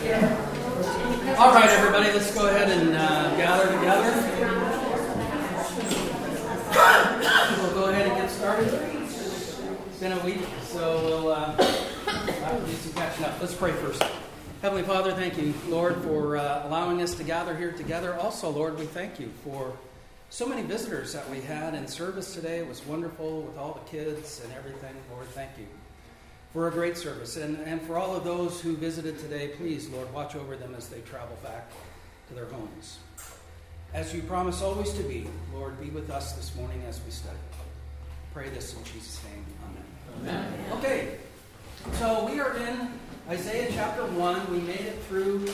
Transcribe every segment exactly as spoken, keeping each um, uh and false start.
All right, everybody, let's go ahead and uh, gather together. We'll go ahead and get started. It's been a week, so we'll uh, have to do some catching up. Let's pray first. Heavenly Father, thank you, Lord, for uh, allowing us to gather here together. Also, Lord, we thank you for so many visitors that we had in service today. It was wonderful with all the kids and everything. Lord, thank you for a great service. And, and for all of those who visited today, please, Lord, watch over them as they travel back to their homes. As you promise always to be, Lord, be with us this morning as we study. Pray this in Jesus' name. Amen. Amen. Okay, so we are in Isaiah chapter one. We made it through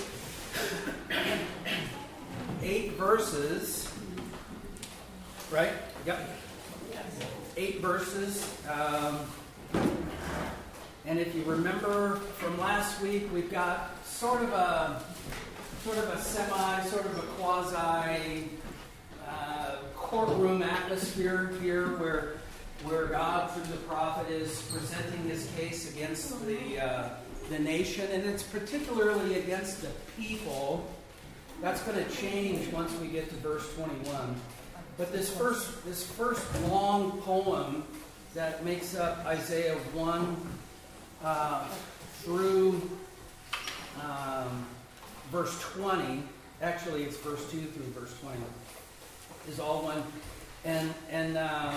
eight verses. Right? Yep. Eight verses. Um, and if you remember from last week, we've got sort of a sort of a semi, sort of a quasi uh, courtroom atmosphere here, where where God, through the prophet, is presenting his case against the uh, the nation, and it's particularly against the people. That's going to change once we get to verse twenty-one. But this first this first long poem that makes up Isaiah one uh, through um, verse twenty, actually it's verse two through verse twenty, is all one. And and uh,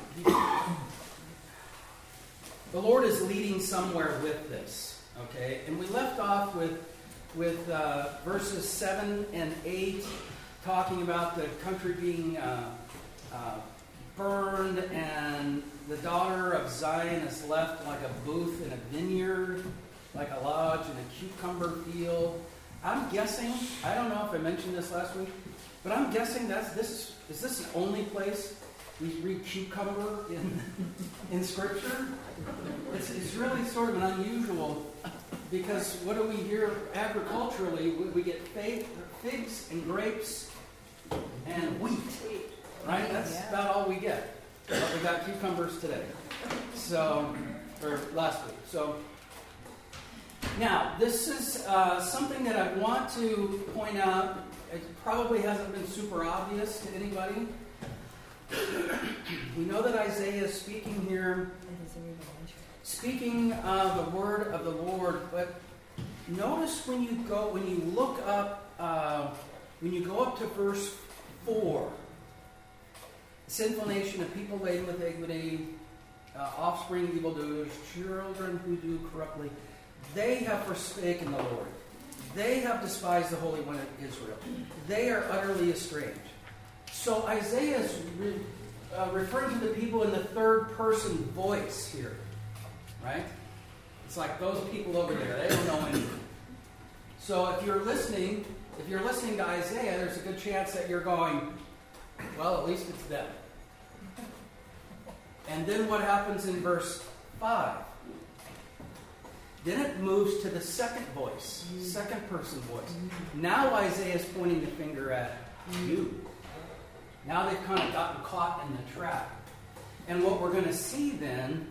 the Lord is leading somewhere with this, okay? And we left off with with uh, verses seven and eight, talking about the country being uh, uh, burned, and the daughter of Zion is left like a booth in a vineyard, like a lodge in a cucumber field. I'm guessing, I don't know if I mentioned this last week, but I'm guessing that's this is this the only place we read cucumber in in Scripture? It's, it's really sort of an unusual, because what do we hear agriculturally? We, we get figs and grapes and wheat, right? That's yeah. about all we get. But we got cucumbers today, so or last week. So now this is uh, something that I want to point out. It probably hasn't been super obvious to anybody. We know that Isaiah is speaking here, speaking of the word of the Lord. But notice when you go, when you look up, uh, when you go up to verse four, sinful nation, of people laden with iniquity, uh, offspring, evildoers, children who do corruptly, they have forsaken the Lord. They have despised the Holy One of Israel. They are utterly estranged. So Isaiah is re, uh, referring to the people in the third person voice here, right? It's like those people over there. They don't know anything. So if you're listening, if you're listening to Isaiah, there's a good chance that you're going, well, at least it's them. And then what happens in verse five? Then it moves to the second voice, second person voice. Now Isaiah is pointing the finger at you. Now they've kind of gotten caught in the trap. And what we're going to see then,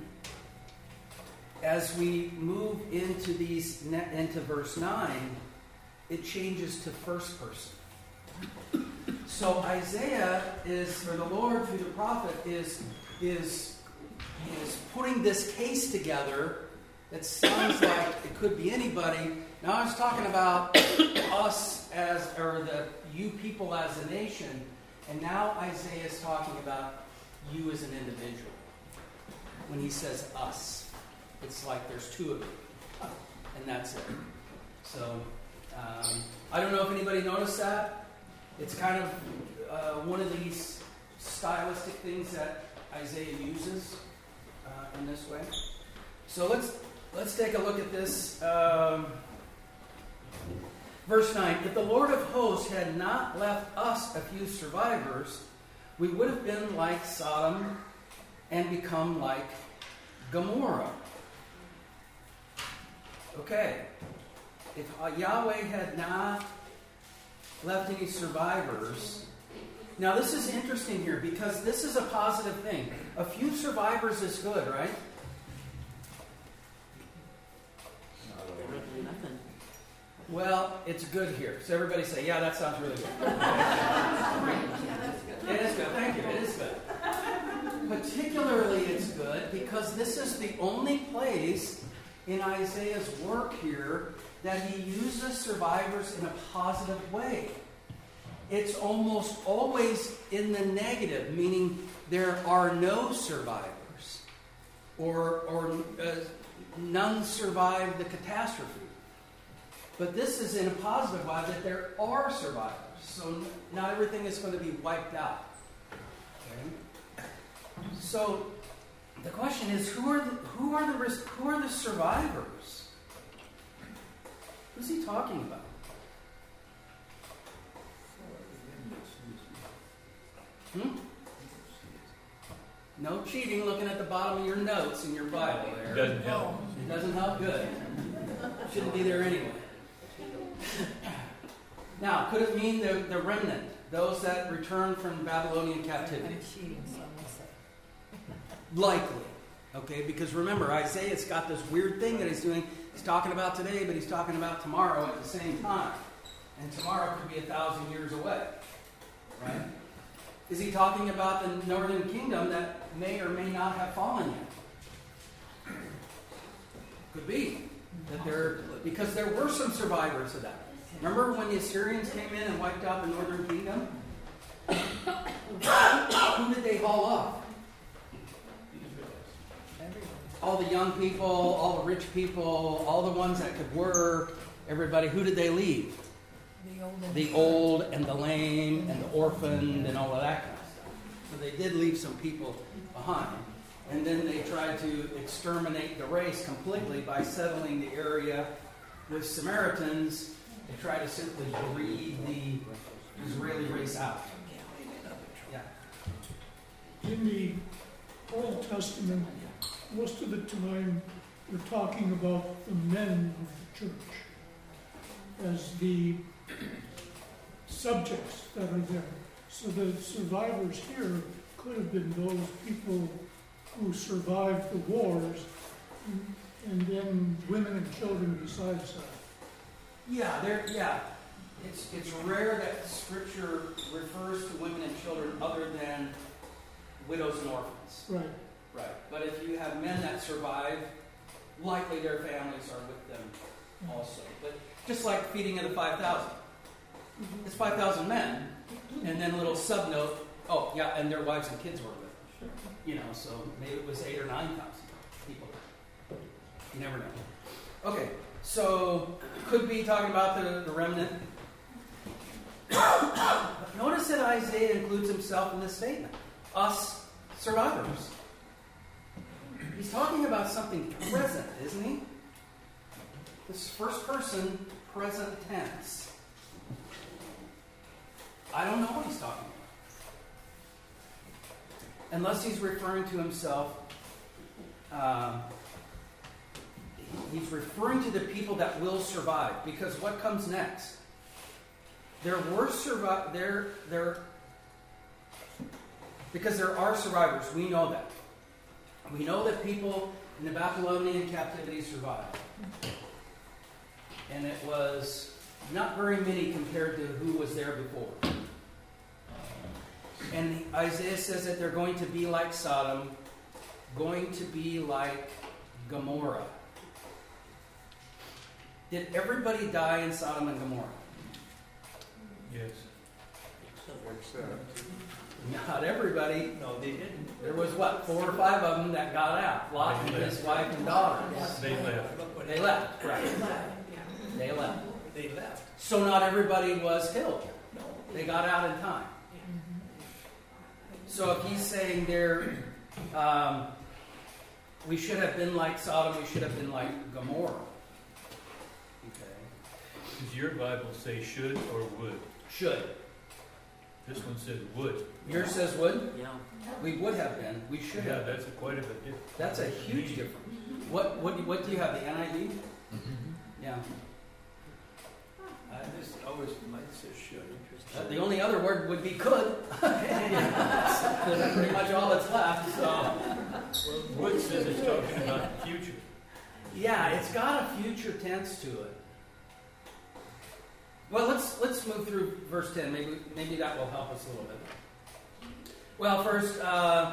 as we move into these into verse nine, it changes to first person. So Isaiah is, or the Lord through the prophet is is is putting this case together. It sounds like it could be anybody. Now I was talking about us as, or the you people as a nation, and now Isaiah is talking about you as an individual. When he says us, it's like there's two of you, and that's it. So um, I don't know if anybody noticed that. It's kind of uh, one of these stylistic things that Isaiah uses uh, in this way. So let's. Let's take a look at this. Um, verse nine. If the Lord of hosts had not left us a few survivors, we would have been like Sodom and become like Gomorrah. Okay. If Yahweh had not left any survivors. Now this is interesting here because this is a positive thing. A few survivors is good, right? Well, it's good here. So everybody say, yeah, that sounds really good. It is good. Thank you. It is good. Particularly it's good because this is the only place in Isaiah's work here that he uses survivors in a positive way. It's almost always in the negative, meaning there are no survivors, or, or uh, none survived the catastrophe. But this is in a positive way that there are survivors, so not everything is going to be wiped out. Okay? So the question is, who are the, who are the who are the survivors? Who's he talking about? Hmm? No cheating looking at the bottom of your notes in your Bible there. It doesn't help. It doesn't help good. Shouldn't be there anyway. Now, could it mean the, the remnant, those that return from Babylonian captivity? Likely. Okay, because remember, Isaiah's got this weird thing that he's doing. He's talking about today, but he's talking about tomorrow at the same time. And tomorrow could be a thousand years away. Right? Is he talking about the northern kingdom that may or may not have fallen yet? Could be. That there, because there were some survivors of that. Remember when the Assyrians came in and wiped out the northern kingdom? Who did they haul off? All the young people, all the rich people, all the ones that could work, everybody. Who did they leave? The old and the old and the lame and the orphaned and all of that kind of stuff. So they did leave some people behind. And then they tried to exterminate the race completely by settling the area with Samaritans. They tried to simply breed the Israeli race out. Yeah. In the Old Testament, most of the time we're talking about the men of the church as the subjects that are there. So the survivors here could have been those people who survived the wars, and, and then women and children besides that. Yeah, there. Yeah, it's it's rare that Scripture refers to women and children other than widows and orphans. Right. Right. But if you have men that survive, likely their families are with them also. But just like feeding of the five thousand, it's five thousand men, and then a little sub note. Oh, yeah, and their wives and kids were with them. You know, so maybe it was eight or nine thousand people. You never know. Okay, so could be talking about the, the remnant. But notice that Isaiah includes himself in this statement. Us survivors. He's talking about something present, isn't he? This first person present tense. I don't know what he's talking about. Unless he's referring to himself, um, he's referring to the people that will survive. Because what comes next? There were survi- there there because there are survivors. We know that. We know that people in the Babylonian captivity survived, and it was not very many compared to who was there before. And Isaiah says that they're going to be like Sodom, going to be like Gomorrah. Did everybody die in Sodom and Gomorrah? Yes. Not everybody. No, they didn't. There was, what, four or five of them that got out. Lot and his wife and daughters. They left. They left, right. They left. They left. So not everybody was killed. They got out in time. So if he's saying there, um, we should have been like Sodom, we should have been like Gomorrah. Okay. Does your Bible say should or would? Should. This one says would. Yours says would? Yeah. We would have been. We should Yeah, have. that's a quite a bit different. That's a huge difference. What what what do you have? The N I V? Mm-hmm. Yeah. I just always might say should. Uh, the only other word would be could. That's pretty much all that's left. So. Well, would says it's talking about the future. Yeah, it's got a future tense to it. Well, let's let's move through verse ten. Maybe maybe that will help us a little bit. Well, first, uh,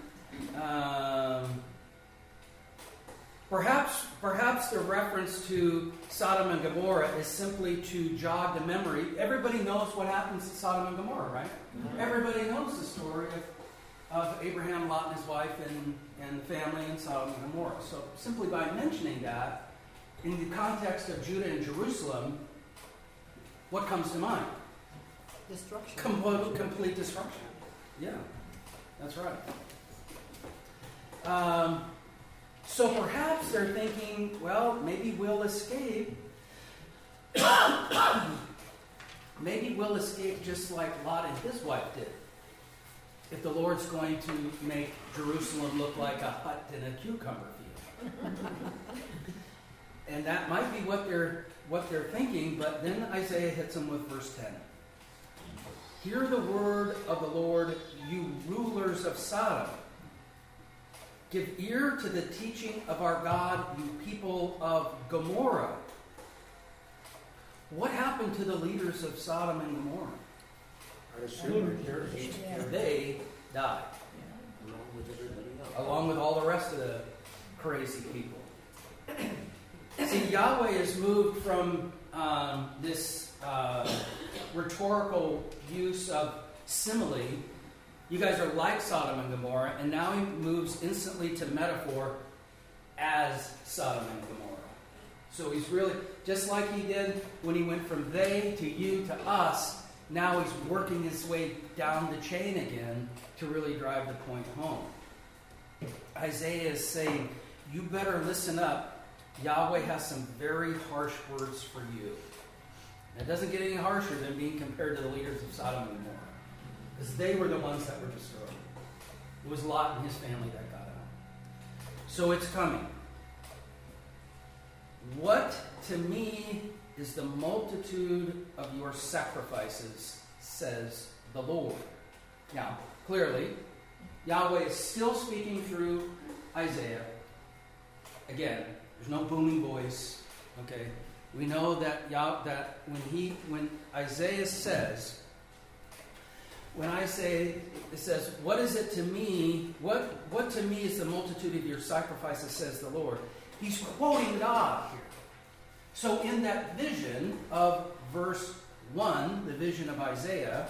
um, perhaps perhaps the reference to Sodom and Gomorrah is simply to jog the memory. Everybody knows what happens to Sodom and Gomorrah, right? Mm-hmm. Everybody knows the story of, of Abraham, Lot, and his wife, and, and the family in Sodom and Gomorrah. So simply by mentioning that, in the context of Judah and Jerusalem, what comes to mind? Destruction. Complete, complete destruction. Yeah, that's right. Um, so perhaps they're thinking, well, maybe we'll escape. Maybe we'll escape just like Lot and his wife did. If the Lord's going to make Jerusalem look like a hut in a cucumber field. And that might be what they're what they're thinking, but then Isaiah hits them with verse ten. Hear the word of the Lord, you rulers of Sodom. Give ear to the teaching of our God, you people of Gomorrah. What happened to the leaders of Sodom and Gomorrah? I assume they're here. They died, Along with everybody else. along with all the rest of the crazy people. See, Yahweh has moved from um, this uh, rhetorical use of simile. You guys are like Sodom and Gomorrah, and now he moves instantly to metaphor as Sodom and Gomorrah. So he's really, just like he did when he went from they to you to us, now he's working his way down the chain again to really drive the point home. Isaiah is saying, you better listen up. Yahweh has some very harsh words for you. It doesn't get any harsher than being compared to the leaders of Sodom and Gomorrah. Because they were the ones that were destroyed. It was Lot and his family that got out. So it's coming. What to me is the multitude of your sacrifices, says the Lord. Now, clearly, Yahweh is still speaking through Isaiah. Again, there's no booming voice. Okay, we know that Yah, that when he when Isaiah says, when I say it says, what is it to me? What what to me is the multitude of your sacrifices, says the Lord. He's quoting God here. So in that vision of verse one, the vision of Isaiah,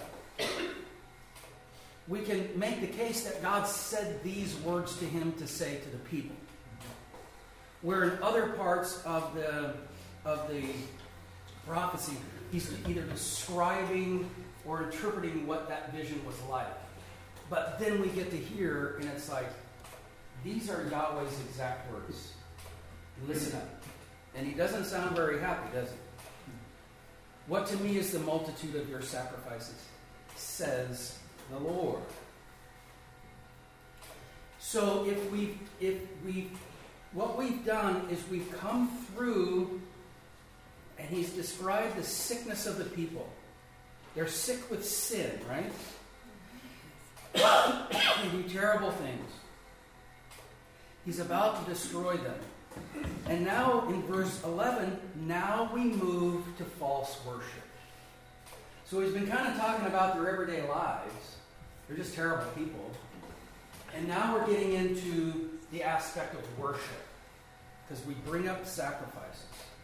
we can make the case that God said these words to him to say to the people. Where in other parts of the of the prophecy, he's either describing or interpreting what that vision was like. But then we get to hear, and it's like, these are Yahweh's exact words. Listen up. And he doesn't sound very happy, does he? What to me is the multitude of your sacrifices, says the Lord. So if we if we what we've done is we've come through, and he's described the sickness of the people. They're sick with sin, right? They do terrible things. He's about to destroy them. And now in verse eleven, now we move to false worship. So he's been kind of talking about their everyday lives. They're just terrible people. And now we're getting into the aspect of worship, because we bring up sacrifices.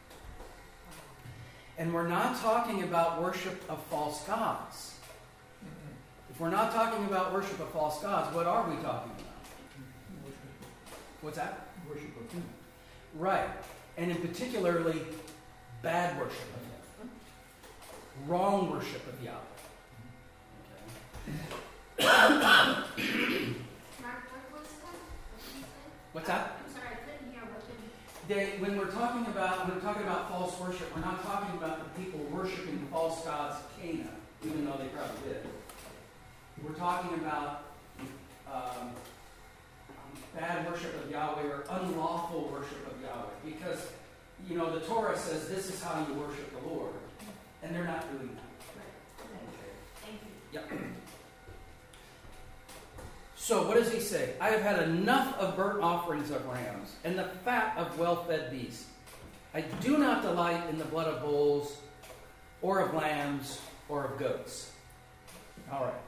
And we're not talking about worship of false gods. If we're not talking about worship of false gods, what are we talking about? What's that? Worship of him. Right. And in particularly, bad worship of him. Wrong worship of Yahweh. Okay. Mark, what was that? What did you say? What's that? I'm sorry, I couldn't hear. What did They, when we're talking about when we're talking about false worship, we're not talking about the people worshiping false gods of Cana, even though they probably did. We're talking about um, bad worship of Yahweh or unlawful worship of Yahweh, because you know the Torah says this is how you worship the Lord, and they're not doing that. Thank you. Yep. So what does he say? I have had enough of burnt offerings of rams and the fat of well-fed beasts. I do not delight in the blood of bulls or of lambs, or of goats. All right.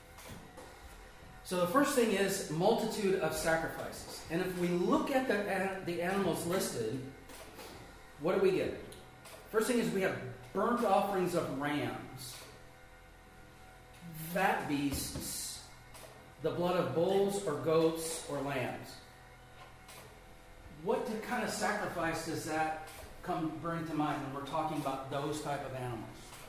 So the first thing is multitude of sacrifices. And if we look at the, the animals listed, what do we get? First thing is we have burnt offerings of rams, fat beasts, the blood of bulls or goats or lambs. What kind of sacrifice does that come bring to mind when we're talking about those type of animals?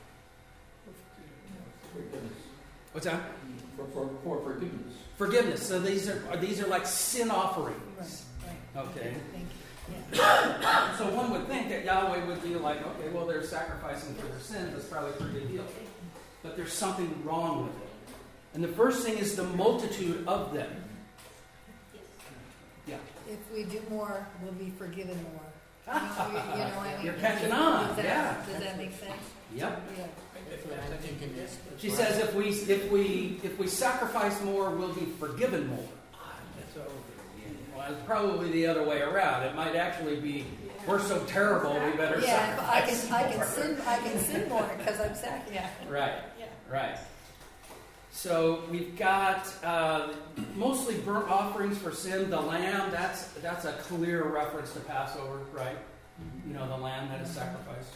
Forgiveness. What's that? For, for, for forgiveness. Forgiveness. So these are are these are like sin offerings. Right, right. Okay. Thank you. Yeah. So one would think that Yahweh would be like, okay, well, they're sacrificing for their sins. That's probably a pretty good deal. But there's something wrong with it. And the first thing is the multitude of them. Yeah. If we do more, we'll be forgiven more. You know, you, you know, I mean, You're catching on, does that, yeah. Does that make sense? Yep. Yeah. She says if we if we if we sacrifice more, we'll be forgiven more. That's over. Well, it's probably the other way around. It might actually be we're so terrible we better Yeah, I sacrifice can, I can more. sin, I can sin more because I'm sac, yeah. Right. Yeah. Right. So we've got uh, mostly burnt offerings for sin. The lamb, that's that's a clear reference to Passover, right? You know, the lamb that is sacrificed.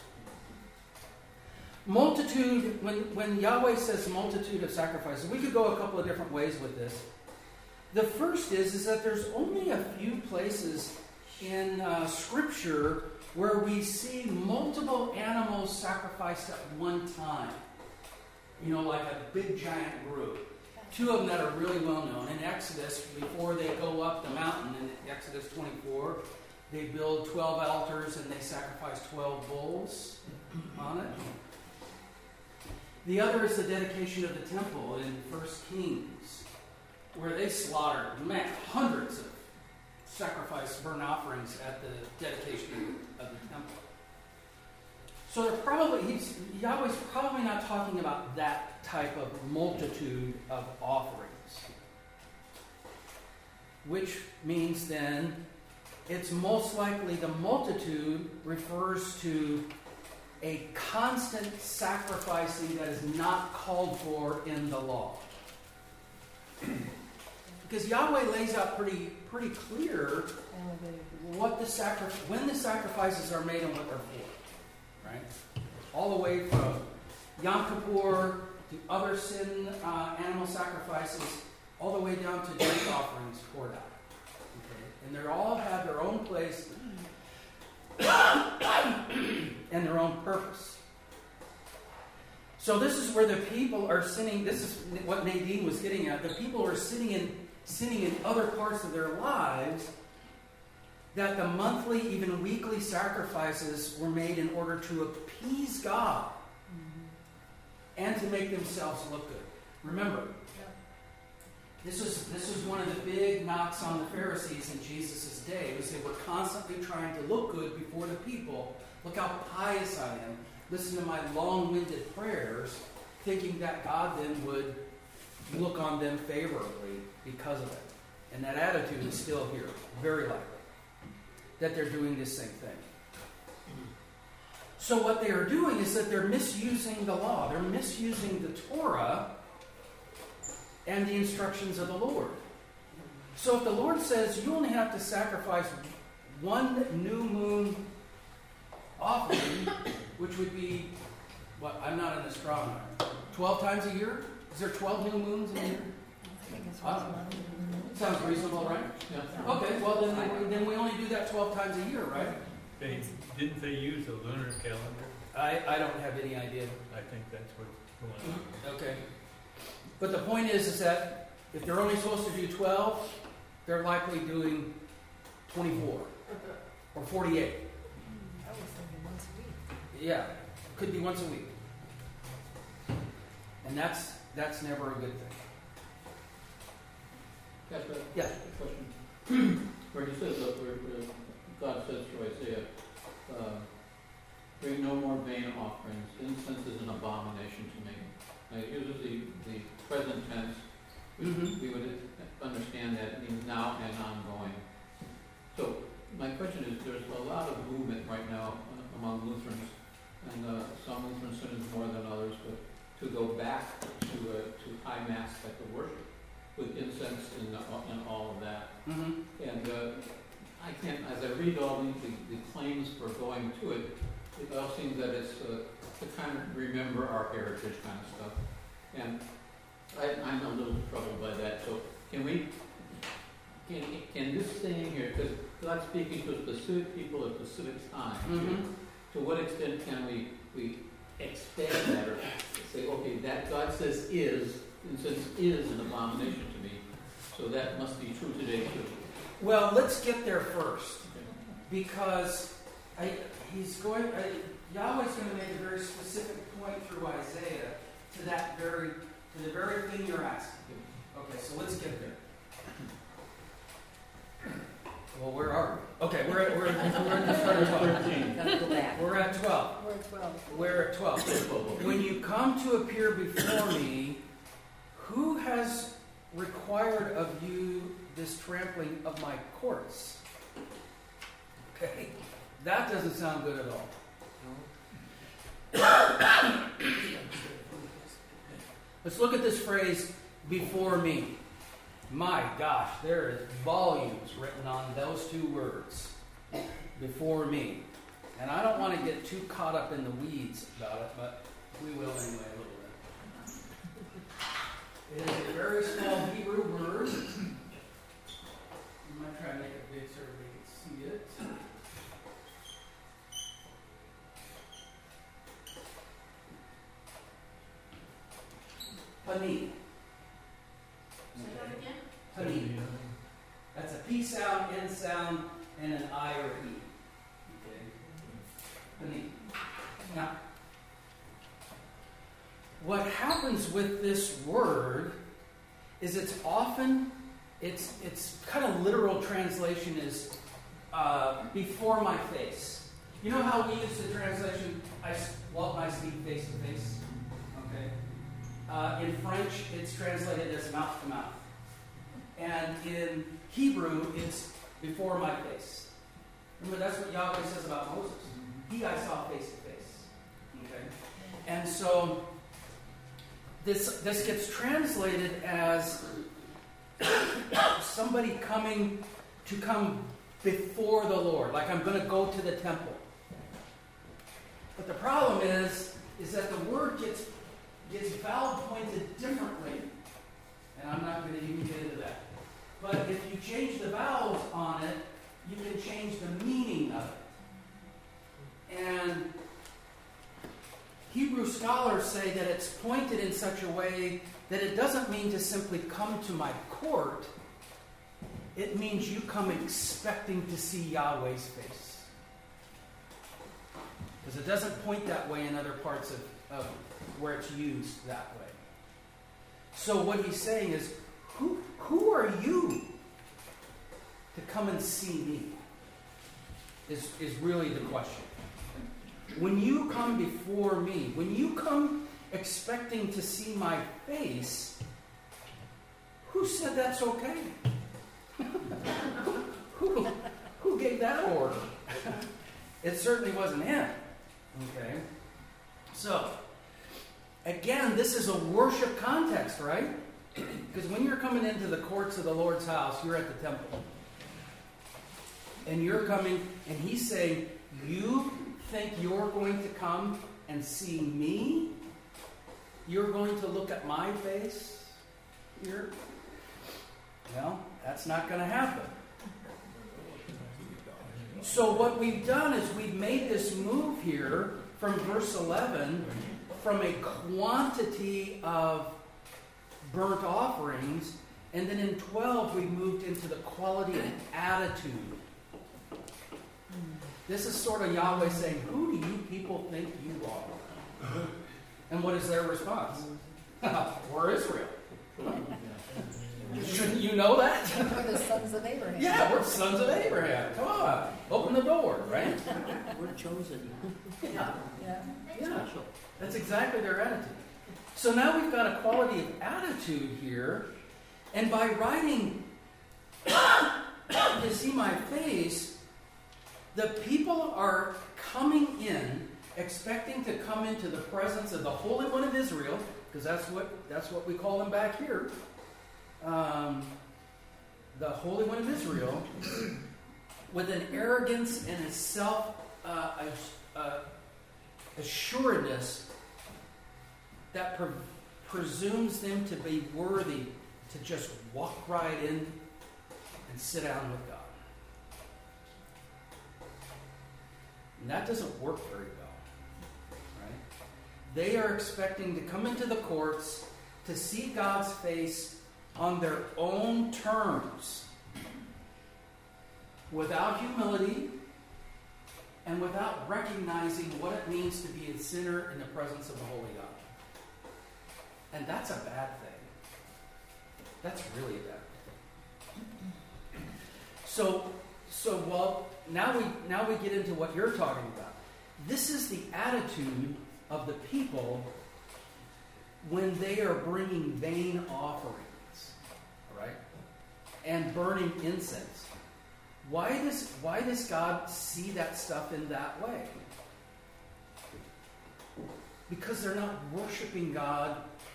Multitude, when, when Yahweh says multitude of sacrifices, we could go a couple of different ways with this. The first is, is that there's only a few places in uh, Scripture where we see multiple animals sacrificed at one time. You know, like a big giant group. Two of them that are really well known. In Exodus, before they go up the mountain, in Exodus twenty-four, they build twelve altars and they sacrifice twelve bulls on it. The other is the dedication of the temple in First Kings, where they slaughtered, man, hundreds of sacrifice burnt offerings at the dedication of the temple. So they're probably, he's, Yahweh's probably not talking about that type of multitude of offerings. Which means then, it's most likely the multitude refers to a constant sacrificing that is not called for in the law. Because Yahweh lays out pretty pretty clear what the sacri- when the sacrifices are made and what they're for. Right? All the way from Yom Kippur to other sin uh, animal sacrifices, all the way down to drink offerings poured out. Okay? And they all have their own place and their own purpose. So this is where the people are sinning. This is what Nadine was getting at. The people are sinning in, sinning in other parts of their lives, that the monthly, even weekly sacrifices were made in order to appease God mm-hmm. and to make themselves look good. Remember, yeah. this is this was one of the big knocks on the Pharisees in Jesus' day, was they were constantly trying to look good before the people. Look how pious I am. Listen to my long-winded prayers, thinking that God then would look on them favorably because of it. And that attitude is still here, very likely, that they're doing this same thing. So what they are doing is that they're misusing the law. They're misusing the Torah and the instructions of the Lord. So if the Lord says you only have to sacrifice one new moon offering, which would be, what, I'm not an astronomer, twelve times a year? Is there twelve new moons in a year? I think it's Uh, sounds reasonable, right? Yeah. Okay, well then, we- then we only do that twelve times a year, right? They, didn't they use a lunar calendar? I, I don't have any idea. I think that's what's going on. Okay. But the point is, is that if they're only supposed to do twelve, they're likely doing twenty-four or forty-eight. I was thinking once a week. Yeah, could be once a week. And that's that's never a good thing. Yes, but Yeah. question. Where he says, uh, where, where God says to Isaiah, uh, bring no more vain offerings. Incense is an abomination to me. Now, it uses the, the present tense. We, Mhm. we would understand that means now and ongoing. So my question is, there's a lot of movement right now among Lutherans, and uh, some Lutheran synods more than others, but to go back to uh, to high mass type of worship with incense and, uh, and all of that. Mm-hmm. And uh, I can't, as I read all the, the, the claims for going to it, it all seems that it's uh, to kind of remember our heritage kind of stuff. And I, I'm a little troubled by that. So can we, can, can this stay in here? Because God's speaking to specific people at specific times. Mm-hmm. To what extent can we, we expand that or say, okay, that God says is, and says is an abomination to me, so that must be true today too. Well, let's get there first, because I, he's going. I, Yahweh's going to make a very specific point through Isaiah to that very, to the very thing you're asking. Okay, so let's get there. Well, where are we? Okay, we're at, we're at, we're at the start of twelve. Gotta go back. We're at twelve. We're at twelve. We're at twelve. When you come to appear before me, who has required of you this trampling of my courts? Okay, that doesn't sound good at all. Let's look at this phrase, before me. My gosh, there is volumes written on those two words, before me. And I don't want to get too caught up in the weeds about it, but we will anyway a little bit. It is a very small Hebrew word. I'm going to try to make it big so everybody can see it. Panim. Say that again? Panim. That's a P sound, N sound, and an I or E. Okay. Panim. Now, what happens with this word is it's often, it's it's kind of literal translation is uh, before my face. You know how we use the translation, I, Walt and I speak face to face? Okay. Uh, in French, it's translated as mouth to mouth. And in Hebrew, it's before my face. Remember, that's what Yahweh says about Moses. He I saw face to face. Okay? And so, this, this gets translated as somebody coming to come before the Lord. Like, I'm going to go to the temple. But the problem is, is that the word gets gets vowel pointed differently. And I'm not going to even get into that. But if you change the vowels on it, you can change the meaning of it. And Hebrew scholars say that it's pointed in such a way that it doesn't mean to simply come to my court. It means you come expecting to see Yahweh's face. Because it doesn't point that way in other parts of, of where it's used that way. So what he's saying is, who, who are you to come and see me? Is, is really the question. When you come before me, when you come expecting to see my face, who said that's okay? who, who gave that order? It certainly wasn't him. Okay? So, again, this is a worship context, right? Because when you're coming into the courts of the Lord's house, you're at the temple. And you're coming, and he's saying, you think you're going to come and see me? You're going to look at my face here? Well, that's not going to happen. So what we've done is we've made this move here from verse eleven from a quantity of burnt offerings, and then in twelve we moved into the quality of attitude. This is sort of Yahweh saying, who do you people think you are? And what is their response? We're Israel. Shouldn't you know that? We're the sons of Abraham. Yeah, we're sons of Abraham. Come on, open the door, right? We're chosen. Yeah. Yeah. Yeah. That's exactly their attitude. So now we've got a quality of attitude here, and by writing to see my face, the people are coming in expecting to come into the presence of the Holy One of Israel, because that's what that's what we call him back here. Um, the Holy One of Israel, with an arrogance and a self uh, uh, assuredness that pre- presumes them to be worthy to just walk right in and sit down with God. And that doesn't work very well, right? They are expecting to come into the courts to see God's face on their own terms, without humility and without recognizing what it means to be a sinner in the presence of the Holy God. And that's a bad thing. That's really a bad thing. So, so well, now we now we get into what you're talking about. This is the attitude of the people when they are bringing vain offerings, all right, and burning incense. Why does why does God see that stuff in that way? Because they're not worshiping God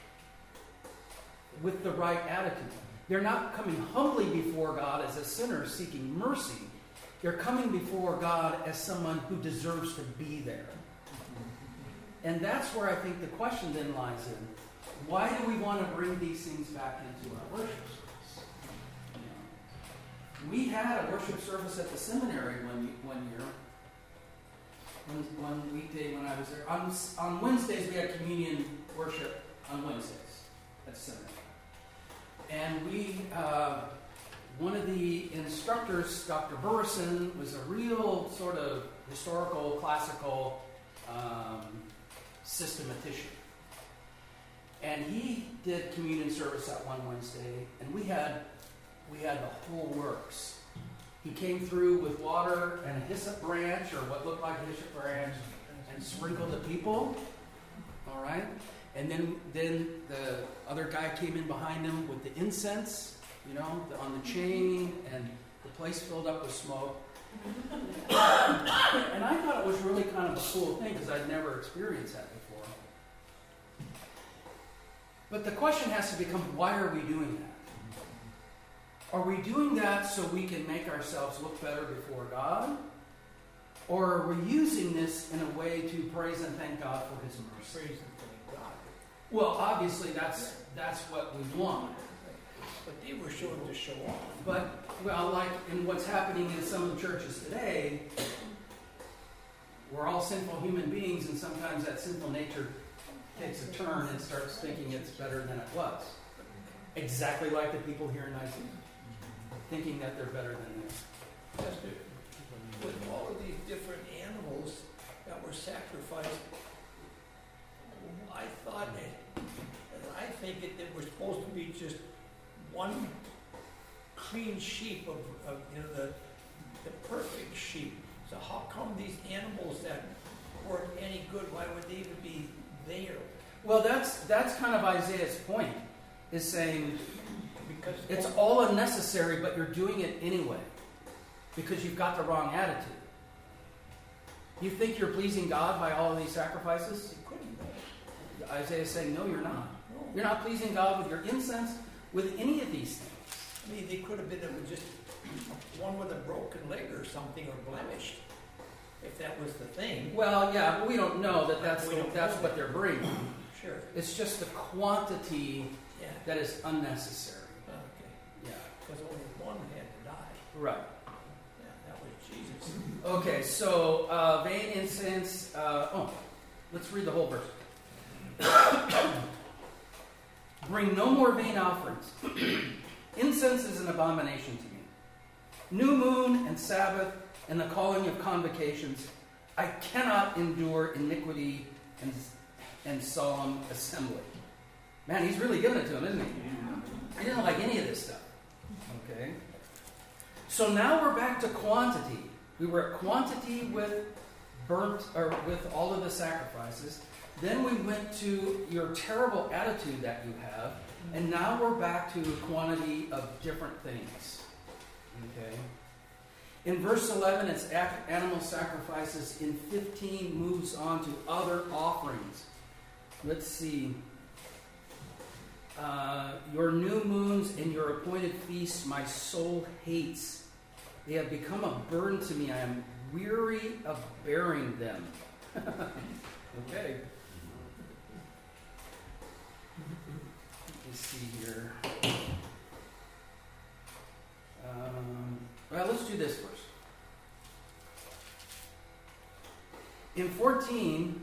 with the right attitude. They're not coming humbly before God as a sinner seeking mercy. They're coming before God as someone who deserves to be there. And that's where I think the question then lies in. Why do we want to bring these things back into our worship service? You know, we had a worship service at the seminary one, one year. One, one weekday when I was there. On, on Wednesdays, we had communion worship on Wednesdays at the seminary. And we, uh, one of the instructors, Doctor Burrison, was a real sort of historical, classical um, systematician. And he did communion service that one Wednesday, and we had we had the whole works. He came through with water and a hyssop branch, or what looked like a hyssop branch, and sprinkled the people. All right? And then, then the other guy came in behind him with the incense, you know, the, on the chain, and the place filled up with smoke. And I thought it was really kind of a cool thing because I'd never experienced that before. But the question has to become, why are we doing that? Are we doing that so we can make ourselves look better before God? Or are we using this in a way to praise and thank God for His mercy? Praise and thank God. Well, obviously that's that's what we want. But they were showing to show off. But, well, like in what's happening in some of the churches today, we're all sinful human beings, and sometimes that sinful nature takes a turn and starts thinking it's better than it was. Exactly like the people here in Nicaea, thinking that they're better than them. Pastor, with all of these different animals that were sacrificed, I thought it, I think it, it was supposed to be just one clean sheep of, of you know, the, the perfect sheep. So how come these animals that weren't any good, why would they even be there? Well, that's that's kind of Isaiah's point, is saying Because it's all unnecessary, but you're doing it anyway because you've got the wrong attitude. You think you're pleasing God by all of these sacrifices? they couldn't go. Isaiah's saying, no, you're not. No. You're not pleasing God with your incense, with any of these things. I mean, they could have been with just one with a broken leg or something, or blemished, if that was the thing. Well, yeah, but we don't know that that's, We don't that's know. what they're bringing. Sure. It's just the quantity Yeah. that is unnecessary. Okay. Yeah. Because only one had to die. Right. Yeah, that was Jesus. Okay, so uh, vain incense. Uh, oh, let's read the whole verse. Bring no more vain offerings. Incense is an abomination to me. New moon and Sabbath and the calling of convocations. I cannot endure iniquity and, and solemn assembly. Man, he's really giving it to him, isn't he? He didn't like any of this stuff. Okay. So now we're back to quantity. We were at quantity with burnt, or with all of the sacrifices. Then we went to your terrible attitude that you have, and now we're back to quantity of different things. Okay? In verse eleven, it's ac- animal sacrifices. In fifteen, moves on to other offerings. Let's see. Uh, your new moons and your appointed feasts my soul hates. They have become a burden to me. I am weary of bearing them. Okay. Let me see here. Um, well, let's do this first. In fourteen,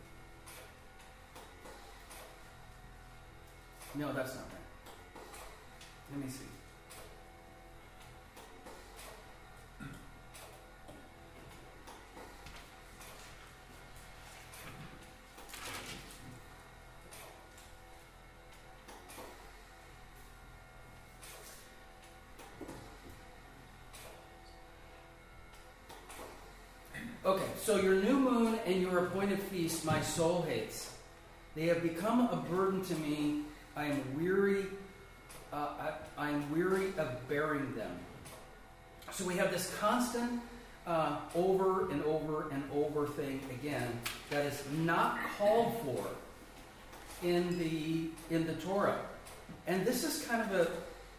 no, that's not right. Let me see. Okay, so your new moon and your appointed feast my soul hates. They have become a burden to me. I am weary. Uh, I, I am weary of bearing them. So we have this constant uh, over and over and over thing again that is not called for in the in the Torah. And this is kind of a,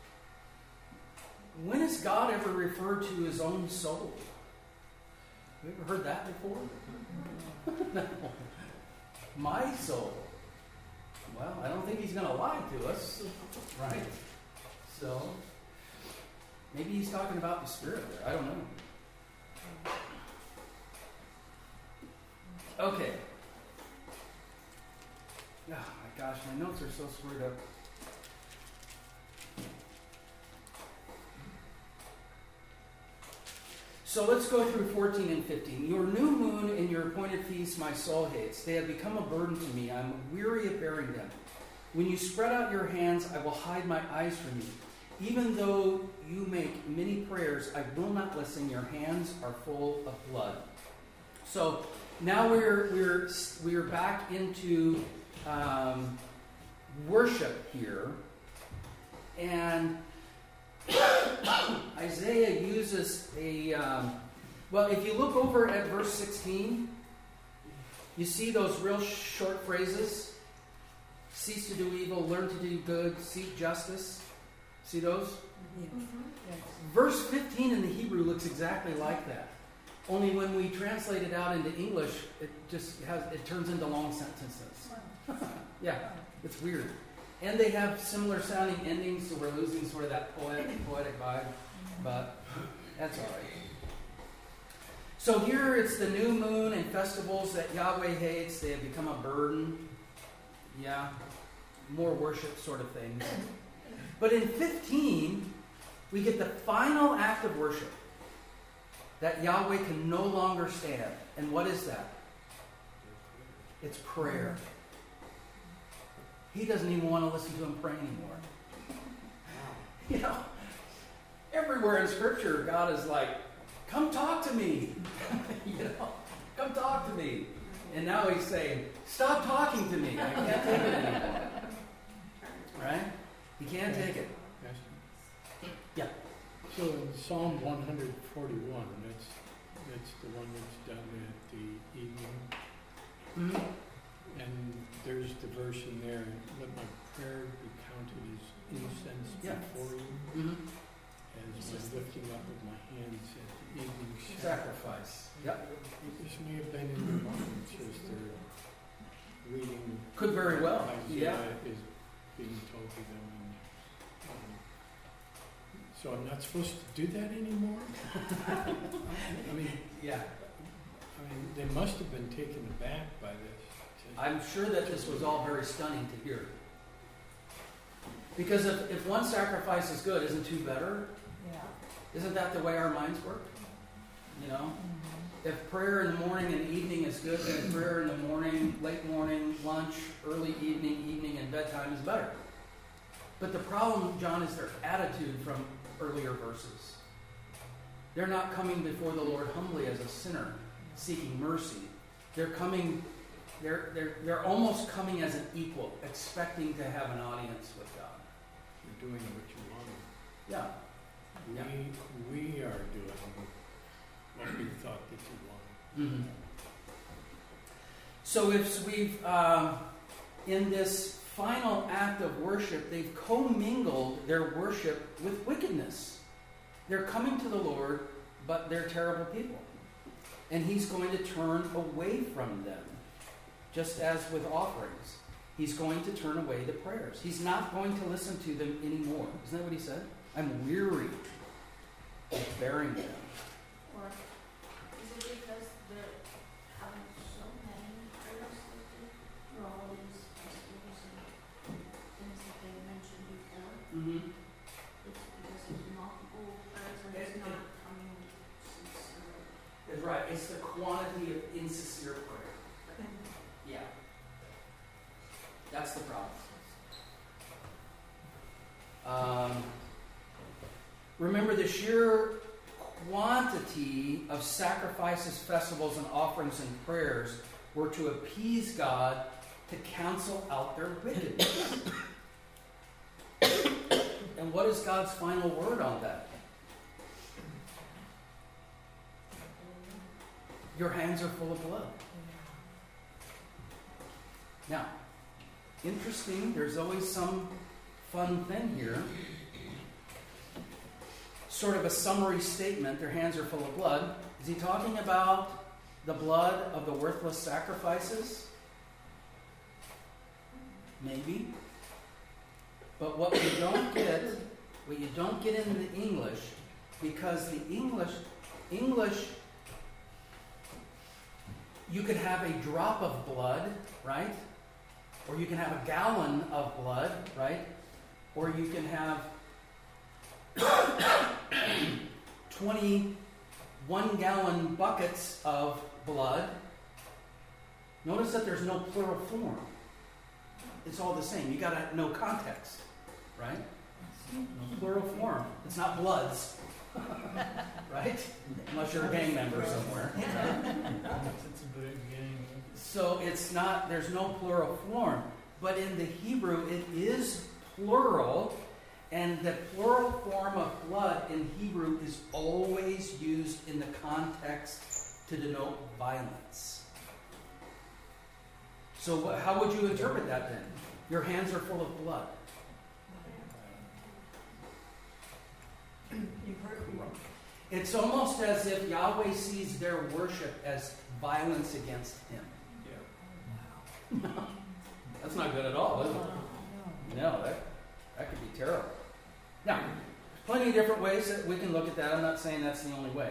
when has God ever referred to his own soul? Have you ever heard that before? No. My soul. Well, I don't think he's going to lie to us, right? So, maybe he's talking about the Spirit there. I don't know. Okay. Oh my gosh, my notes are so screwed up. So let's go through fourteen and fifteen. Your new moon and your appointed feasts my soul hates. They have become a burden to me. I am weary of bearing them. When you spread out your hands, I will hide my eyes from you. Even though you make many prayers, I will not listen. Your hands are full of blood. So now we're we're we're back into um, worship here, and Isaiah uses a, um, well, if you look over at verse sixteen, you see those real short phrases. Cease to do evil, learn to do good, seek justice. See those? Yes. Yes. Verse fifteen in the Hebrew looks exactly like that. Only when we translate it out into English, it just has, it turns into long sentences. Yeah, it's weird. And they have similar sounding endings, so we're losing sort of that poetic, poetic vibe, but that's all right. So here it's the new moon and festivals that Yahweh hates. They have become a burden. Yeah, more worship sort of things. But in fifteen, we get the final act of worship that Yahweh can no longer stand. And what is that? It's prayer. He doesn't even want to listen to him pray anymore. You know, everywhere in Scripture, God is like, come talk to me. You know, come talk to me. And now he's saying, stop talking to me. I can't take it anymore. Right? He can't take it. Yeah. So in Psalm one forty-one, that's that's the one that's done at the evening. Mm-hmm. And there's the verse in there, let my prayer be counted as incense Yeah. before you, Mm-hmm. as my lifting up of my hands at the evening sacrifice. Sacrifice. Yep. This may have been in the moments as they're reading. Could very well. Isaiah Yeah. is being told to them. And, um, so I'm not supposed to do that anymore? I mean, Yeah. I mean, they must have been taken aback by this. I'm sure that this was all very stunning to hear. Because if, if one sacrifice is good, isn't two better? Yeah. Isn't that the way our minds work? You know? If prayer in the morning and evening is good, then prayer in the morning, late morning, lunch, early evening, evening, and bedtime is better. But the problem, John, is their attitude from earlier verses. They're not coming before the Lord humbly as a sinner, seeking mercy. They're coming, they're, they're, they're almost coming as an equal, expecting to have an audience with God. You're doing what you want. Yeah. We, Yeah. we are doing what we thought that you wanted. Mhm. So if we've, um, in this final act of worship, they've commingled their worship with wickedness. They're coming to the Lord, but they're terrible people. And He's going to turn away from them, just as with offerings. He's going to turn away the prayers. He's not going to listen to them anymore. Isn't that what He said? I'm weary of bearing them. Or is it because they're having so many prayers listed for all these festivals and things that they mentioned before? Mm-hmm. It's because there's multiple prayers and it's not coming sincerely. That's right. It's the quantity of insincere prayer. Yeah. That's the problem. Um, remember, the sheer quantity of sacrifices, festivals, and offerings and prayers were to appease God, to cancel out their wickedness. And what is God's final word on that? Your hands are full of blood. Now, interesting, there's always some fun thing here. Sort of a summary statement, their hands are full of blood. Is he talking about the blood of the worthless sacrifices? Maybe. But what you don't get, what you don't get in the English, because the English, English, you could have a drop of blood, right? Or you can have a gallon of blood, right? Or you can have twenty-one gallon buckets of blood. Notice that there's no plural form. It's all the same. You got to know context, right? Plural form. It's not bloods, right? Unless you're a gang member somewhere. Right? Since the beginning. So it's not, there's no plural form. But in the Hebrew, it is plural. And the plural form of blood in Hebrew is always used in the context to denote violence. So what, how would you interpret that then? Your hands are full of blood. It's almost as if Yahweh sees their worship as violence against Him. Yeah. That's not good at all, is it? No, that, that could be terrible. Now, there's plenty of different ways that we can look at that. I'm not saying that's the only way.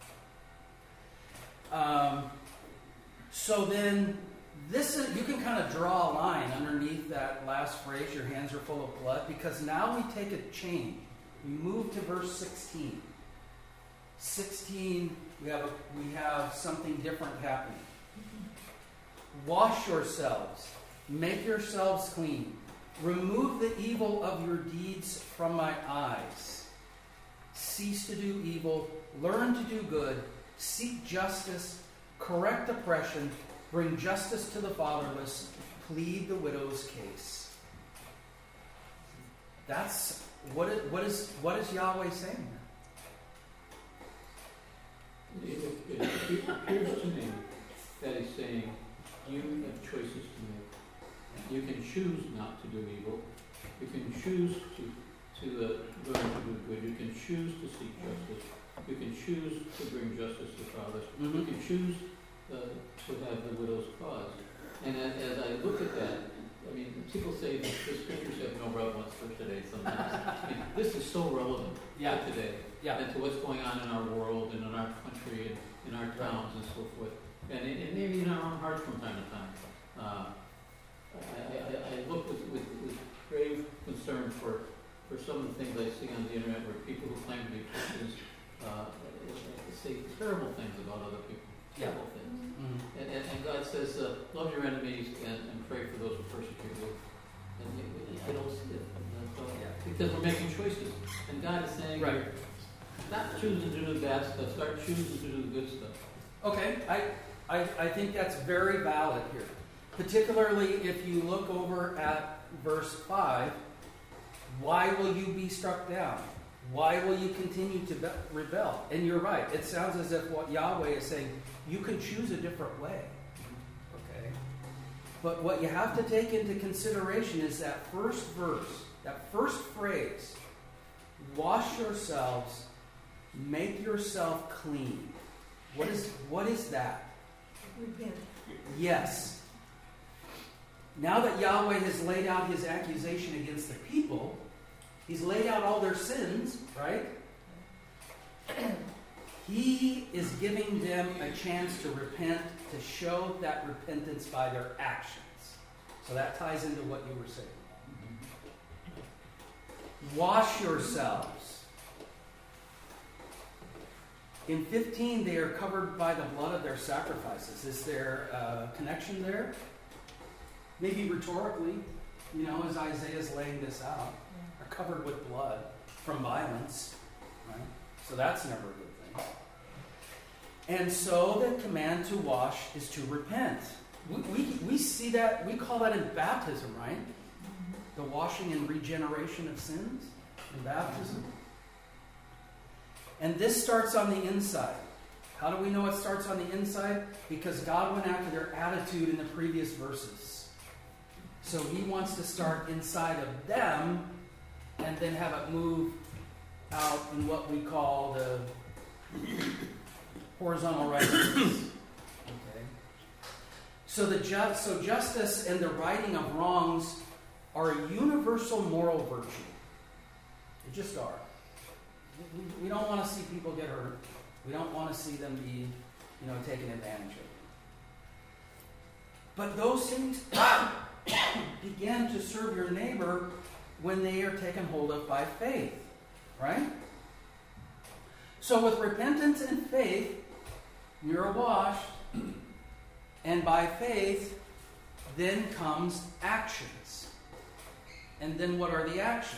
Um, so then, this is, you can kind of draw a line underneath that last phrase, your hands are full of blood, because now we take a change. We move to verse sixteen. sixteen, we have, a, we have something different happening. Wash yourselves, make yourselves clean. Remove the evil of your deeds from my eyes. Cease to do evil, learn to do good, seek justice, correct oppression, bring justice to the fatherless, plead the widow's case. That's what is, what is, what is Yahweh saying here? It, it, it appears to me that He's saying, you have choices to make. You can choose not to do evil. You can choose to, to uh, learn to do good. You can choose to seek justice. You can choose to bring justice to fathers. Mm-hmm. You can choose uh, to have the widow's cause. And as, as I look at that, I mean, people say that the scriptures have no relevance for today sometimes. I mean, this is so relevant Yeah. to today. Yeah. And to what's going on in our world and in our country and in our towns and so forth. And, and maybe in our own hearts from time to time. Uh, I, I, I look with, with, with grave concern for, for some of the things I see on the internet where people who claim to be Christians uh, say terrible things about other people. Yeah. Terrible things. Mm-hmm. And, and, and God says, uh, love your enemies and, and pray for those who persecute you. And I don't see it. And so, Yeah. because we're making choices. And God is saying, Right. stop choosing to do the bad stuff, start choosing to do the good stuff. Okay, I, I, I think that's very valid here. Particularly if you look over at verse five, why will you be struck down? Why will you continue to be- rebel? And you're right. It sounds as if what Yahweh is saying, you can choose a different way. Okay? But what you have to take into consideration is that first verse, that first phrase, wash yourselves, make yourself clean. What is, what is that? Repent. Yes. Now that Yahweh has laid out his accusation against the people, he's laid out all their sins, right? He is giving them a chance to repent, to show that repentance by their actions. So that ties into what you were saying. Wash yourselves. In fifteen, they are covered by the blood of their sacrifices. Is there a connection there? Maybe rhetorically, you know, as Isaiah is laying this out, are covered with blood from violence, right? So that's never a good thing. And so the command to wash is to repent. We, we, we see that, we call that in baptism, right? The washing and regeneration of sins in baptism. And this starts on the inside. How do we know it starts on the inside? Because God went after their attitude in the previous verses. So he wants to start inside of them and then have it move out in what we call the horizontal righteousness. Okay. So the ju- so justice and the righting of wrongs are a universal moral virtue. They just are. We, we don't want to see people get hurt. We don't want to see them be, you know, taken advantage of. But those things begin to serve your neighbor when they are taken hold of by faith. Right? So with repentance and faith, you're washed. And by faith, then comes actions. And then what are the actions?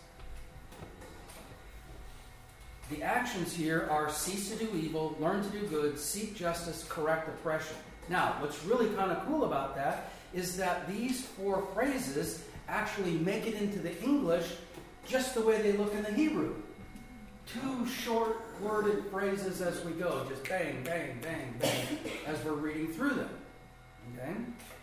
The actions here are cease to do evil, learn to do good, seek justice, correct oppression. Now, what's really kind of cool about that is that these four phrases actually make it into the English just the way they look in the Hebrew. Two short-worded phrases as we go, just bang, bang, bang, bang, as we're reading through them. Okay?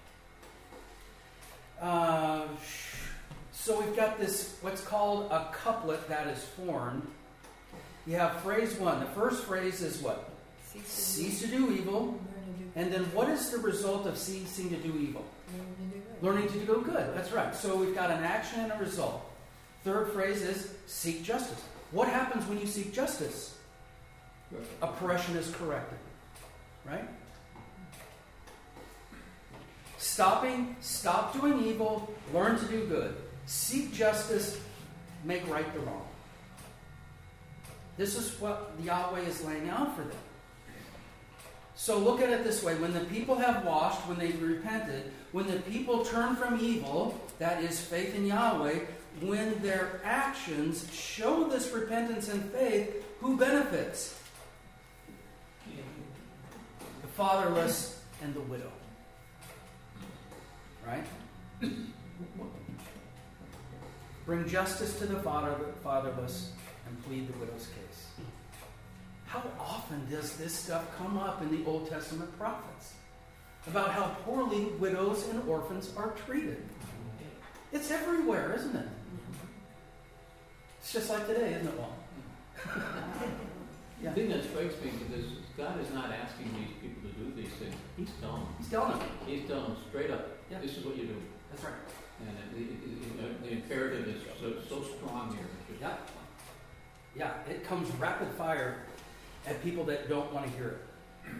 Uh, so we've got this, what's called a couplet that is formed. You have phrase one. The first phrase is what? Cease to, Cease to do evil. And then what is the result of ceasing to do evil? Learning to do good. Learning to do good. That's right. So we've got an action and a result. Third phrase is seek justice. What happens when you seek justice? Oppression is corrected. Right? Stopping, stop doing evil, learn to do good. Seek justice, make right the wrong. This is what Yahweh is laying out for them. So look at it this way. When the people have washed, when they've repented, when the people turn from evil, that is faith in Yahweh, when their actions show this repentance and faith, who benefits? The fatherless and the widow. Right? Bring justice to the father, fatherless and plead the widow's case. How often does this stuff come up in the Old Testament prophets? About how poorly widows and orphans are treated. It's everywhere, isn't it? It's just like today, isn't it, Walt? The thing that strikes me is this, God is not asking these people to do these things. He's telling them. He's telling them. He's telling them straight up, Yeah. this is what you do. That's right. And it, it, it, you know, the imperative is so, so strong here. It's just- Yeah. Yeah, it comes rapid fire at people that don't want to hear it.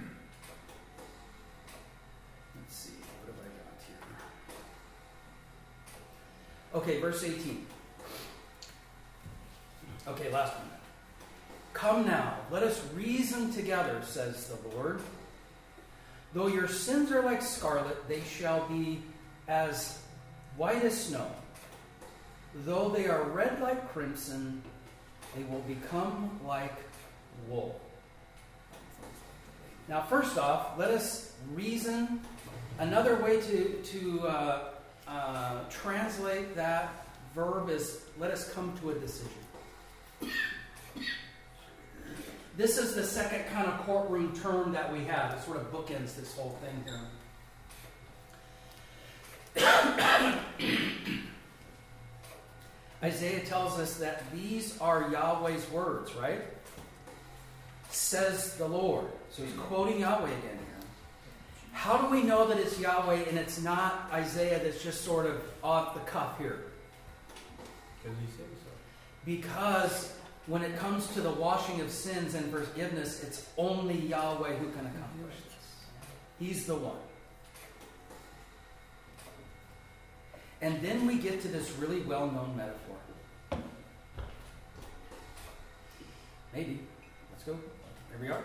Let's see, what have I got here? Okay, verse eighteen. Okay, last one. Come now, let us reason together, says the Lord. Though your sins are like scarlet, they shall be as white as snow. Though they are red like crimson, they will become like wool. Now, first off, let us reason. Another way to, to uh, uh, translate that verb is let us come to a decision. This is the second kind of courtroom term that we have. It sort of bookends this whole thing here. Isaiah tells us that these are Yahweh's words, right? Says the Lord. So he's quoting Yahweh again here. How do we know that it's Yahweh and it's not Isaiah that's just sort of off the cuff here? Because he says so. Because when it comes to the washing of sins and forgiveness, it's only Yahweh who can accomplish this. He's the one. And then we get to this really well-known metaphor. Maybe. Let's go. Here we are.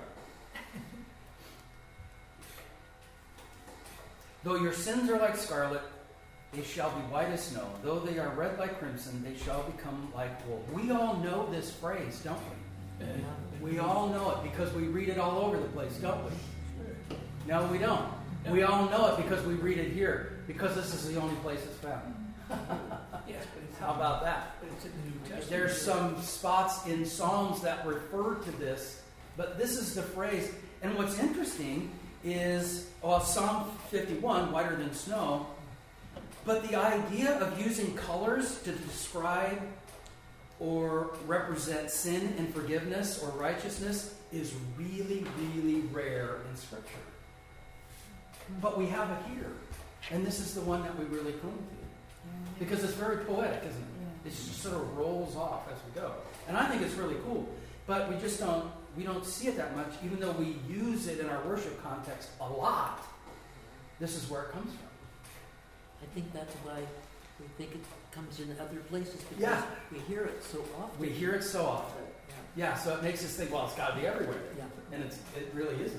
Though your sins are like scarlet, they shall be white as snow. Though they are red like crimson, they shall become like wool. We all know this phrase, don't we? We all know it because we read it all over the place, don't we? No, we don't. We all know it because we read it here, because this is the only place it's found. Yes, but it's How about that? But it's in the New Testament. There's some spots in Psalms that refer to this, but this is the phrase. And what's interesting is, well, Psalm fifty-one, whiter than snow, but the idea of using colors to describe or represent sin and forgiveness or righteousness is really, really rare in Scripture. But we have it here. And this is the one that we really cling to. Because it's very poetic, isn't it? It just sort of rolls off as we go. And I think it's really cool. But we just don't, we don't see it that much, even though we use it in our worship context a lot. This is where it comes from. I think that's why we think it comes in other places, because Yeah. we hear it so often. We hear it so often. Yeah. Yeah, so it makes us think, well, it's got to be everywhere. Yeah. And it's, it really isn't.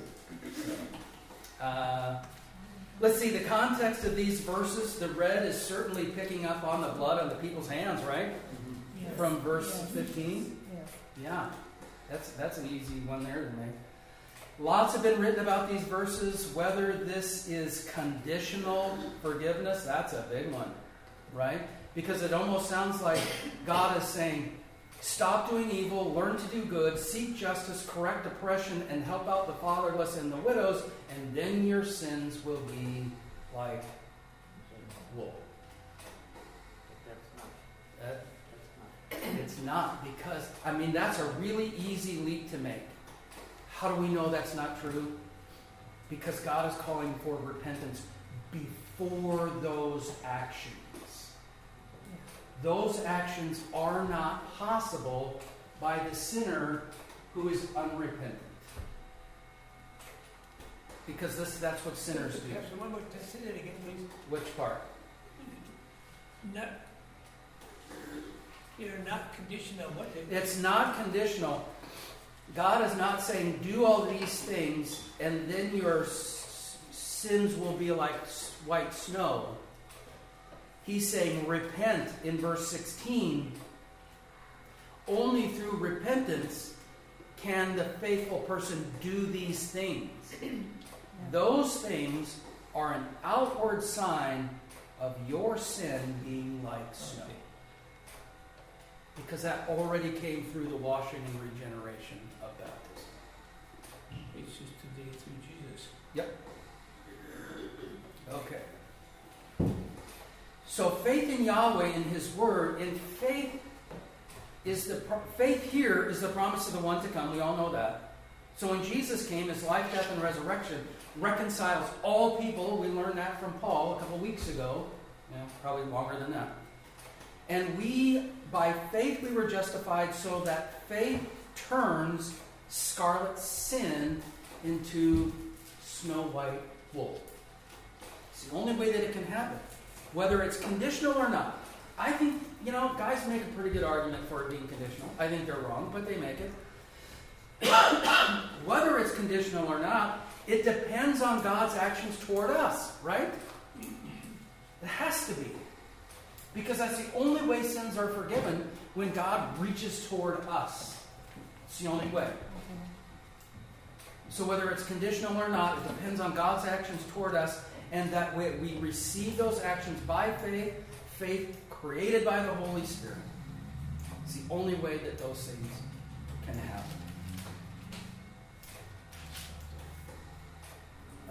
Uh, let's see, the context of these verses, the red is certainly picking up on the blood on the people's hands, right? Yes. From verse Yes. fifteen. Yes. Yeah, that's, that's an easy one there to make. Lots have been written about these verses, whether this is conditional forgiveness. That's a big one, right? Because it almost sounds like God is saying, stop doing evil, learn to do good, seek justice, correct oppression, and help out the fatherless and the widows, and then your sins will be like wool. That's not, That, that's not. it's not, because, I mean, that's a really easy leap to make. How do we know that's not true? Because God is calling for repentance before those actions. Those actions are not possible by the sinner who is unrepentant. Because this, that's what sinners do. So one more, say that again, please. Which part? Not, you're not conditional what they... It's not conditional. God is not saying, do all these things, and then your s- sins will be like s- white snow. He's saying, repent in verse sixteen. Only through repentance can the faithful person do these things. Those things are an outward sign of your sin being like snow. Because that already came through the washing and regeneration of baptism. It's just today through Jesus. Yep. Okay. So faith in Yahweh and His Word, and faith is the pro- faith here is the promise of the one to come. We all know that. So when Jesus came, His life, death, and resurrection reconciles all people. We learned that from Paul a couple weeks ago. You know, probably longer than that. And we, by faith, we were justified, so that faith turns scarlet sin into snow white wool. It's the only way that it can happen, whether it's conditional or not. I think, you know, guys make a pretty good argument for it being conditional. I think they're wrong, but they make it. Whether it's conditional or not, it depends on God's actions toward us, right? It has to be. Because that's the only way sins are forgiven, when God reaches toward us. It's the only way. So whether it's conditional or not, it depends on God's actions toward us, and that way we receive those actions by faith, faith created by the Holy Spirit. It's the only way that those things can happen.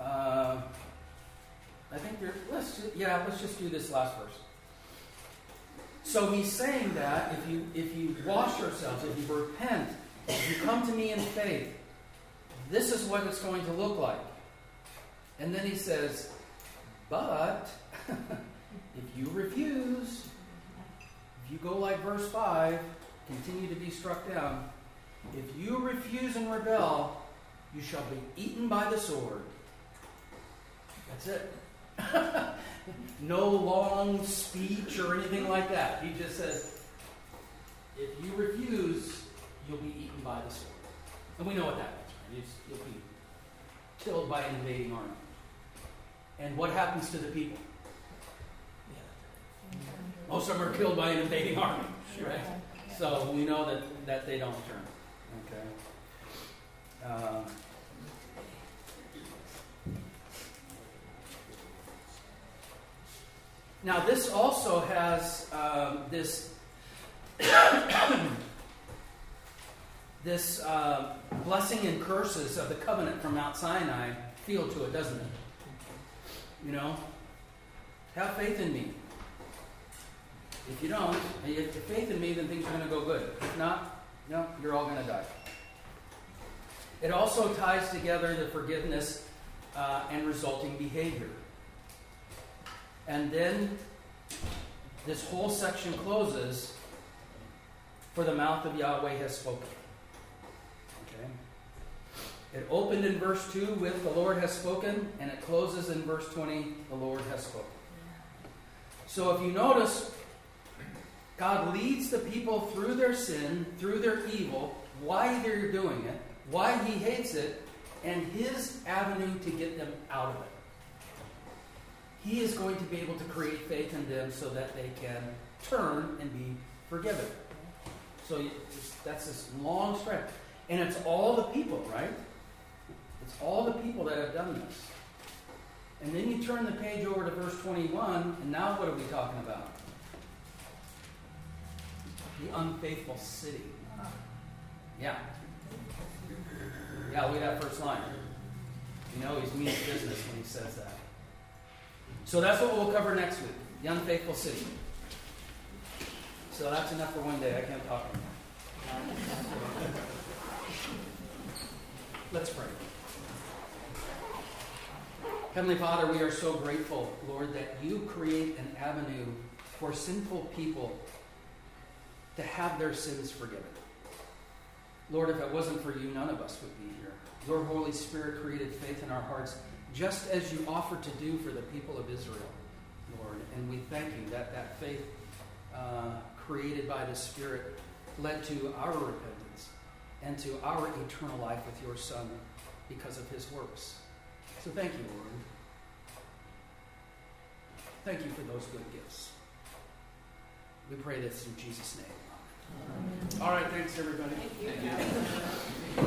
Uh, I think there, let's, ju- yeah, let's just do this last verse. So he's saying that if you, if you wash yourselves, if you repent, if you come to me in faith, this is what it's going to look like. And then he says, but if you refuse, if you go like verse five, continue to be struck down, if you refuse and rebel, you shall be eaten by the sword. That's it. No long speech or anything like that. He just says, if you refuse, you'll be eaten by the sword. And we know what that means, right? You'll be killed by an invading army. And what happens to the people? Most of them are killed by an invading army, right? So we know that, that they don't turn. Okay. Um, now this also has um, this this uh, blessing and curses of the covenant from Mount Sinai feel to it, doesn't it? You know, have faith in me. If you don't, and you have faith in me, then things are going to go good. If not, no, you're all going to die. It also ties together the forgiveness uh, and resulting behavior. And then this whole section closes, for the mouth of Yahweh has spoken. Okay? It opened in verse two with the Lord has spoken, and it closes in verse twenty, the Lord has spoken. So if you notice, God leads the people through their sin, through their evil, why they're doing it, why he hates it, and his avenue to get them out of it. He is going to be able to create faith in them so that they can turn and be forgiven. So that's this long stretch. And it's all the people, right? It's all the people that have done this. And then you turn the page over to verse twenty-one, and now what are we talking about? The unfaithful city. Yeah. Yeah, look at that first line. You know, he's meaning business when he says that. So that's what we'll cover next week. The unfaithful city. So that's enough for one day. I can't talk anymore. Let's pray. Heavenly Father, we are so grateful, Lord, that you create an avenue for sinful people to have their sins forgiven. Lord, if it wasn't for you, none of us would be here. Your Holy Spirit created faith in our hearts, just as you offered to do for the people of Israel, Lord. And we thank you that that faith uh, created by the Spirit led to our repentance and to our eternal life with your Son because of his works. So thank you, Lord. Thank you for those good gifts. We pray this in Jesus' name. Amen. All right, thanks, everybody. Thank you.